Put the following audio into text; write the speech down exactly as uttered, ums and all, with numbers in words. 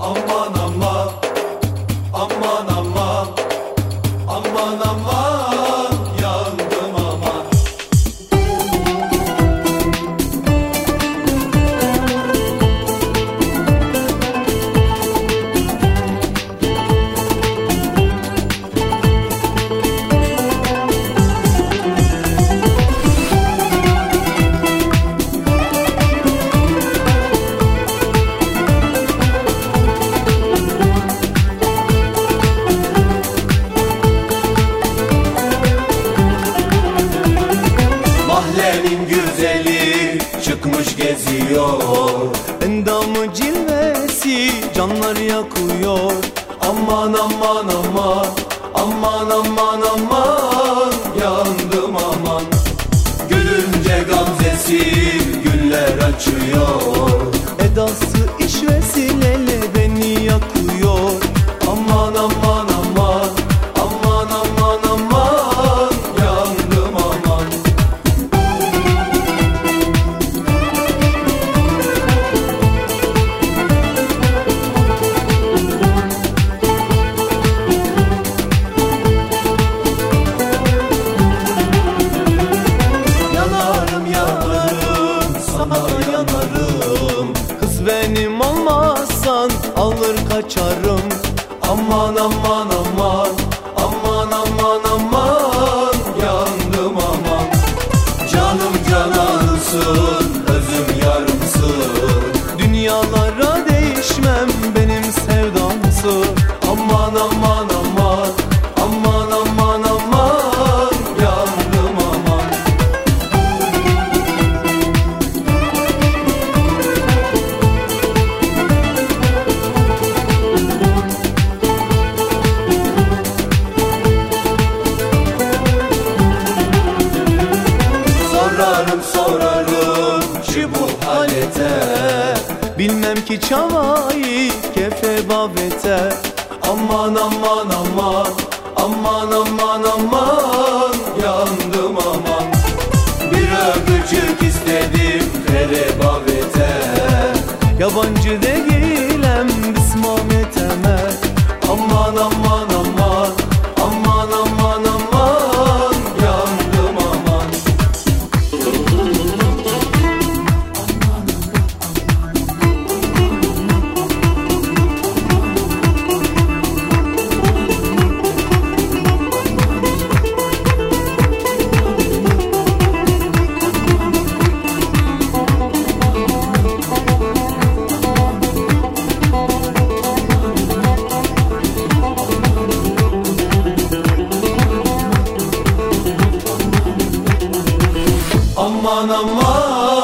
Aman aman, aman aman, aman aman, yandım aman. Mahallenin güzeli çıkmış geziyor, Endamı cilvesi canlar yakıyor. aman aman aman, aman aman aman, yandım aman. Gülünce gamzesi güller açıyor, Edası iş vesileyle beni yakıyor. aman aman aman, aman aman aman, yandım aman. Yanarım yanarım, sana yanarım, Kız benim olmazsan alır kaçarım. aman aman aman, aman aman aman, yandım aman. Canım canansın, özüm yarımsın, Dünyalara değişmem benim sevdamsın. aman aman aman, aman aman aman, yandım aman. Sorarım sorarım şu bu halete, Bilmem ki çavayı kefe babete. aman aman aman, aman aman aman, yandım aman. Bir öpücük istedim terebavete, Yabancı değilim bismameteme. aman aman aman, aman aman aman, yandım aman. Aman aman.